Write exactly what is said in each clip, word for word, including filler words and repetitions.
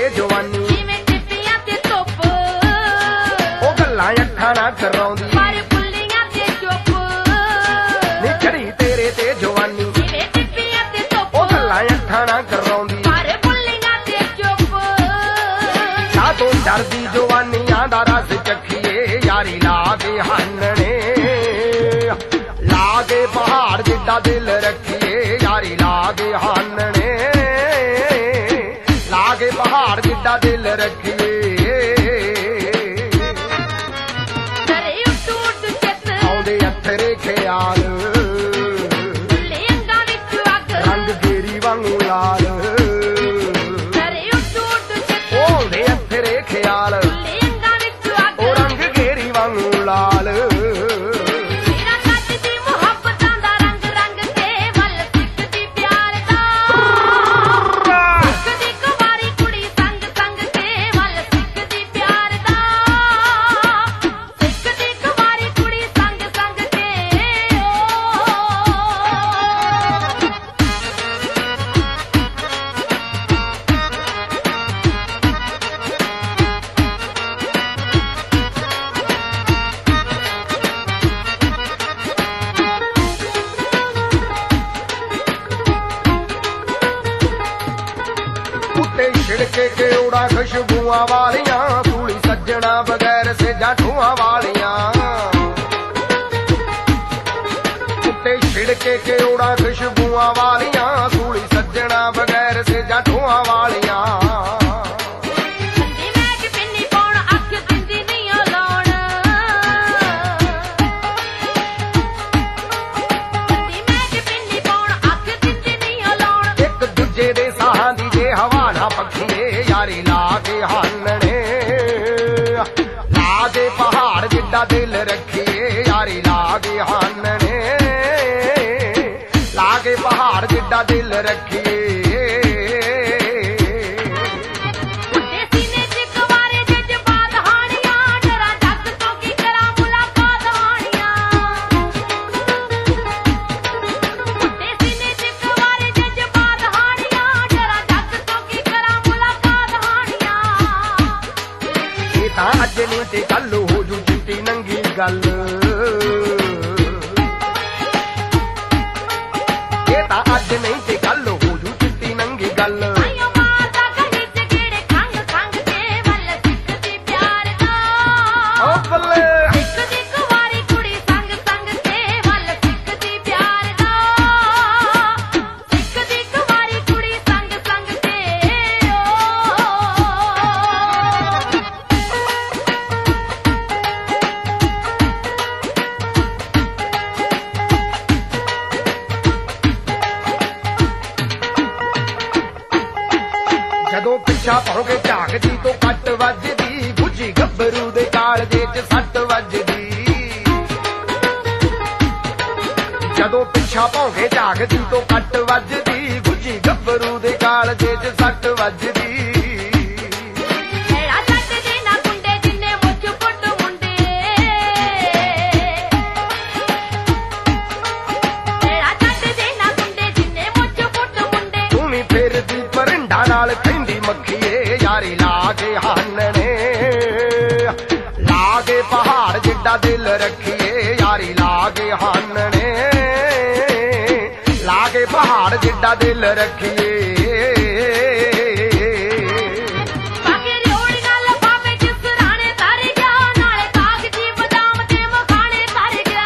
ਜਵਾਨੀ ਜਿਵੇਂ ਟਿੱਪੀਆਂ ਤੇ ਧੁੱਪ ਉਹ ਗੱਲਾਂ ਅੱਖਾਂ ਨਾ ਕਰਾਉਂਦੀ ਪਰ ਫੁੱਲੀਆਂ ਤੇ ਚੁੱਪ ਨੀ ਚੜੀ ਤੇਰੇ ਤੇ ਜਵਾਨੀ ਜਿਵੇਂ ਟਿੱਪੀਆਂ ਤੇ ਧੁੱਪ ਉਹ ਗੱਲਾਂ ਅੱਖਾਂ ਨਾ ਕਰਾਉਂਦੀ ਪਰ ਫੁੱਲੀਆਂ ਤੇ ਚੁੱਪ ਨਾ ਤੋਂ ਡਰਦੀ ਜਵਾਨੀਆਂ ਦਾ ਰਸ ਚੱਖੀਏ ਯਾਰੀ ਲਾ ਕੇ ਹਾਨਣੇ ਲਾ ਕੇ ਪਹਾੜ ਜਿੱਡਾ ਦਿਲ ਰੱਖੀਏ ਯਾਰੀ ਲਾ ਕੇ ਹਾਨਣੇ ਲਾ ਕੇ ਪਹਾੜ ਜਿੱਡਾ ਦਿਲ ਰੱਖੀਏ ਤਰੇ ਉੱਡ ਉੱਡ ਚਿੱਤ ਆਉਂਦੇ ਅੱਥਰੇ ਖਿਆਲ ਫੁੱਲੇ ਅੰਗਾਂ ਵਿੱਚ ਅੱਗ ਰੰਗ ਗੇਰੀ ਵਾਂਗੂ ਲਾਲ ਤਰੇ ਉੱਡ ਉੱਡ ਚਿੱਤ ਆਉਂਦੇ ਅੱਥਰੇ ਖਿਆਲ ਫੁੱਲੇ ਅੰਗਾਂ ਵਿੱਚ ਅੱਗ ਉਹ ਰੰਗ ਗੇਰੀ ਵਾਂਗੂ ਲਾਲ ਮੇਰਾ ਕੱਟਦੀ ਮੁਹੱਬਤਾਂ ਦਾ ਰੰਗ ਰੰਗ ਕੇ ਵੱਲ ਸਿੱਖਦੀ ਪਿਆਰ ਦਾ ਸਿੱਖਦੀ ਕੁਵਾਰੀ ਕੁੜੀ ਸੰਗ ਸੰਗ ਕੇ ਵੱਲ ਸਿੱਖਦੀ ਪਿਆਰ ਦਾ ਸਿੱਖਦੀ ਕੁਵਾਰੀ ਕੁੜੀ ਸੰਗ ਸੰਗ ਕੇ ਉੱਤੇ ਛਿੜਕੇ ਕੇ ਉੜਾ ਖੁਸ਼ਬੂਆਂ ਵਾਲੀਆਂ ਤੂੜੀ ਸੱਜਣਾ ਬਗੈਰ ਸੇਜਾਂ ਠੂਆਂ ਵਾਲੀਆਂ ਉੱਤੇ ਛਿੜਕੇ ਕੇ ਉੜਾ ਖੁਸ਼ਬੂਆਂ ਵਾਲੀਆਂ ਤੂੜੀ ਸੱਜਣਾ ਬਗੈਰ ਸੇਜਾਂ ਠੂਆਂ ਵਾਲੀਆਂ ਸੰਦੀ ਮੈਂ ਕਿ ਪਿੰਨੀ ਪਾਉਣ ਅੱਖ ਦਿੰਦੀ ਨਹੀਂ ਓ ਲਾਉਣ ਸੰਦੀ ਮੈਂ ਕਿ ਪਿੰਨੀ ਪਾਉਣ ਅੱਖ ਦਿੰਦੀ ਨਹੀਂ ਓ ਲਾਉਣ ਇੱਕ ਦੂਜੇ ਦੇ ਸਾਹਾਂ ਦੀ ਜੇ ਹਵਾ ਨਾ ਪੱਖੀਏ ਯਾਰੀ ਲਾ ਕੇ ਹਾਨਣੇ ਲਾ ਕੇ ਪਹਾੜ ਜਿੱਡਾ ਦਿਲ ਰੱਖੀਏ ਯਾਰੀ ਲਾ ਕੇ ਹਾਨਣੇ ਲਾ ਕੇ ਪਹਾੜ ਜਿੱਡਾ ਦਿਲ ਰੱਖੀਏ ਉੱਤੇ ਸੀਨੇ 'ਚ ਕੁਵਾਰੇ ਜਜ਼ਬਾਤ ਹਾਣੀਆਂ ਡਰਾਂ ਜੱਗ ਤੋਂ ਕੀ ਕਰਾਂ ਮੁਲਾਕਾਤ ਹਾਣੀਆਂ ਉੱਤੇ ਸੀਨੇ 'ਚ ਕੁਵਾਰੇ ਜਜ਼ਬਾਤ ਹਾਣੀਆਂ ਡਰਾਂ ਜੱਗ ਤੋਂ ਕੀ ਕਰਾਂ ਮੁਲਾਕਾਤ ਹਾਣੀਆਂ ਇਹ ਤਾਂ ਅੱਜ ਨਹੀਂ ਤੇ ਕੱਲ ਹੋ ਜੂ ਚਿੱਟੀ ਨੰਗੀ ਗੱਲ ਇਹ ਤਾਂ ਅੱਜ ਨਹੀਂ ਤੇ ਕੱਲ ਹੋ ਜੂ ਚਿੱਟੀ ਨੰਗੀ ਗੱਲ ਆਇਓ ਮਾਤਾ ਗਲੀ 'ਚ ਗੇੜੇ ਖੰਗ ਖੰਗ ਕੇ ਵੱਲ ਸਿੱਖਦੀ ਪਿਆਰ ਦਾ ਓ ਬੱਲੇ ਸਿੱਖਦੀ ਕੁਵਾਰੀ ਕੁੜੀ ਸੰਗ ਸੰਗ ਕੇ ਵੱਲ ਸਿੱਖਦੀ ਪਿਆਰ ਦਾ ਸਿੱਖਦੀ ਕੁਵਾਰੀ ਕੁੜੀ ਸੰਗ ਸੰਗ ਕੇ ਜਦੋਂ ਪਿੱਛਾ ਪਾਉਂਗੇ ਝਾਕਦੀ ਤੋਂ ਕੱਟ ਵੱਜਦੀ ਗੁੱਜੀ ਗੱਭਰੂ ਦੇ ਕਾਲਜੇ 'ਚ ਸੱਟ ਵੱਜਦੀ ਜਦੋਂ ਪਿੱਛਾ ਪਾਉਂਗੇ ਝਾਕਦੀ ਤੋਂ ਕੱਟ ਵੱਜਦੀ ਗੁੱਜੀ ਗੱਭਰੂ ਦੇ ਕਾਲਜੇ 'ਚ ਸੱਟ ਵੱਜਦੀ ਮੇਰਾ ਛੱਡ ਦੇ ਨਾ ਗੁੰਡੇ ਜਿੰਨੇ ਮੁੱਛ ਪੁੱਟ ਮੁੰਡੇ ਮੇਰਾ ਛੱਡ ਦੇ ਨਾ ਗੁੰਡੇ ਜਿੰਨੇ ਮੁੱਛ ਪੁੱਟ ਮੁੰਡੇ ਤੂੰ ਵੀ ਫਿਰਦੀ ਪਰਿੰਡਾ ਨਾਲ ਕਹਿੰਦੀ ਮੱਖੀਏ ਯਾਰੀ ਲਾ ਕੇ ਹਾਨਣੇ ਲਾ ਕੇ ਪਹਾੜ ਜਿੱਡਾ ਦਿਲ ਰੱਖੀਏ ਯਾਰੀ ਲਾ ਕੇ ਹਾਨਣੇ ਲਾ ਕੇ ਪਹਾੜ ਜਿੱਡਾ ਦਿਲ ਰੱਖੀਏ ਬਾਗੇ ਰਿਓੜੀ ਨਾਲ ਲਫਾਫੇ 'ਚ ਸਰਾਣੇ ਧਰ ਗਿਆ ਨਾਲੇ ਕਾਗਜ਼ੀ ਬਦਾਮ ਤੇ ਮਖਾਣੇ ਧਰ ਗਿਆ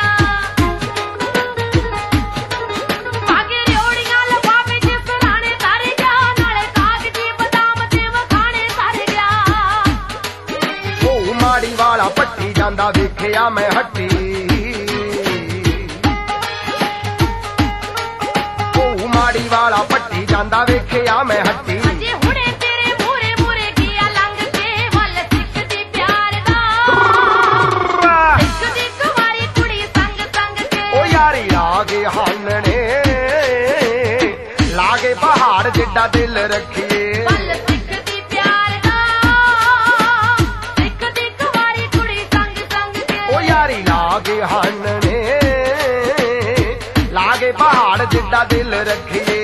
ਬਾਗੇ ਰਿਓੜੀ ਨਾਲ ਲਫਾਫੇ 'ਚ ਸਰਾਣੇ ਧਰ ਗਿਆ ਨਾਲੇ ਕਾਗਜ਼ੀ ਬਦਾਮ ਤੇ ਮਖਾਣੇ ਧਰ ਗਿਆ ਉਹ ਮਾੜੀ ਵਾਲਾ ਪੱਟੀ ਜਾਂਦਾ ਵੇਖਿਆ ਮੈਂ ਹੱਟੀ ਉਹ ਮਾੜੀ ਵਾਲਾ ਪੱਟੀ ਜਾਂਦਾ ਵੇਖਿਆ ਮੈਂ ਹੱਟੀ ਅਜੇ ਹੁਣੇ ਤੇਰੇ ਮੂਰੇ ਮੂਰੇ ਗਿਆ ਲੰਘ ਕੇ ਵੱਲ ਸਿੱਖਦੀ ਪਿਆਰ ਦਾ ਸਿੱਖਦੀ ਕੁਵਾਰੀ ਕੁੜੀ ਸੰਗ ਸੰਗ ਕੇ ਉਹ ਯਾਰੀ ਲਾ ਕੇ ਹਾਨਣੇ ਲਾ ਕੇ ਪਹਾੜ ਜਿੱਡਾ ਦਿਲ ਰੱਖੀਏ ਵੱਲ ਸਿੱਖਦੀ ਪਿਆਰ ਦਾ ਸਿੱਖਦੀ ਕੁਵਾਰੀ ਕੁੜੀ ਸੰਗ ਸੰਗ ਕੇ ਉਹ ਯਾਰੀ ਲਾ ਕੇ ਹਾਨਣੇ ਲਾ ਕੇ ਪਹਾੜ ਜਿੱਡਾ ਦਿਲ ਰੱਖੀਏ